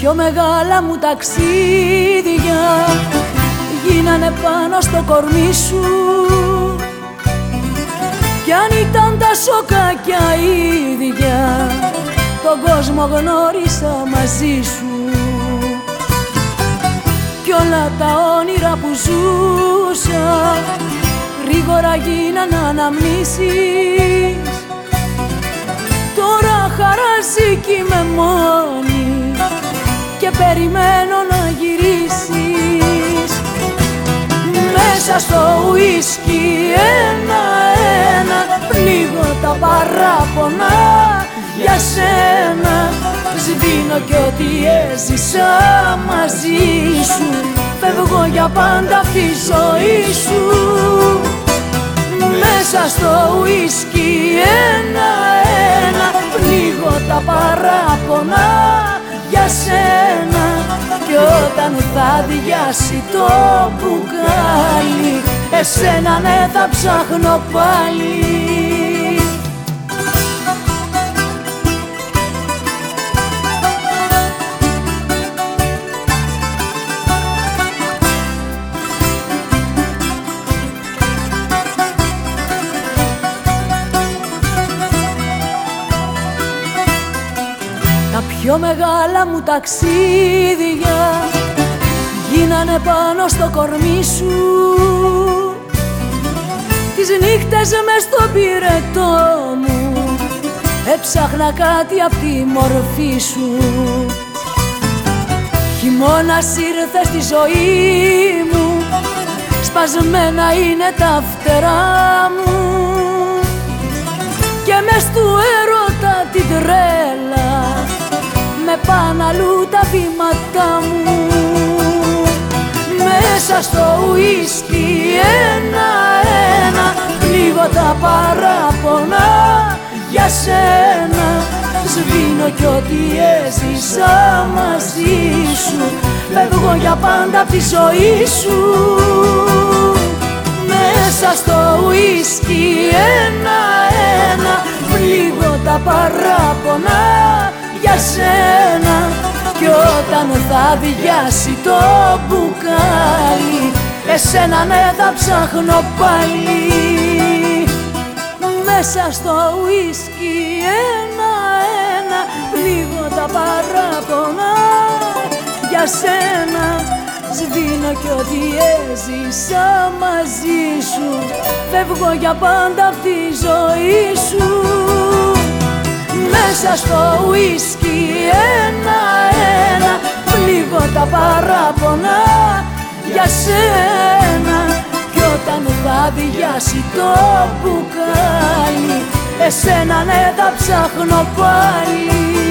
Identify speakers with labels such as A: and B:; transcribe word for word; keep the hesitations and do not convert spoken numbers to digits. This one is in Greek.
A: πιο μεγάλα μου ταξίδια γίνανε πάνω στο κορμί σου. Κι αν ήταν τα σοκάκια ίδια, τον κόσμο γνώρισα μαζί σου. Κι όλα τα όνειρα που ζούσα γρήγορα γίνανε αναμνήσεις. Τώρα χαράζει κι είμαι μόνη και περιμένω να γυρίσεις. Μέσα στο ουίσκι ένα-ένα πνίγω τα παράπονα για σένα. Σβήνω κι ό,τι έζησα μαζί σου. Φεύγω για πάντα απ' τη ζωή σου. Μέσα στο ουίσκι ένα-ένα πνίγω τα παράπονα για σένα. Κι όταν θα αδειάσει το μπουκάλι, εσένα ναι θα ψάχνω πάλι. Τα πιο μεγάλα μου ταξίδια γίνανε πάνω στο κορμί σου. Τις νύχτες μες στο πυρετό μου έψαχνα κάτι απ' τη μορφή σου. Χειμώνας ήρθε στη ζωή μου, σπασμένα είναι τα φτερά μου. Και μες του έρωτα την τρέλα με πάνε αλλού τα βήματά μου. Μέσα στο ουίσκι ένα-ένα πνίγω τα παράπονα για σένα. Σβήνω κι ό,τι έζησα μαζί σου. Φεύγω για πάντα απ' τη ζωή σου. Μέσα στο ουίσκι ένα-ένα πνίγω τα παράπονα για σένα. Κι όταν θα αδειάσει το μπουκάλι, εσένα ναι θα ψάχνω πάλι. Μέσα στο ουίσκι ένα-ένα πνίγω τα παράπονα για σένα. Σβήνω κι ό,τι έζησα μαζί σου. Φεύγω για πάντα απ' τη ζωή σου. Μέσα στο ουίσκι ένα-ένα πνίγω τα παράπονα για σένα. Κι όταν θα αδειάσει το μπουκάλι, εσένα ναι θα ψάχνω πάλι.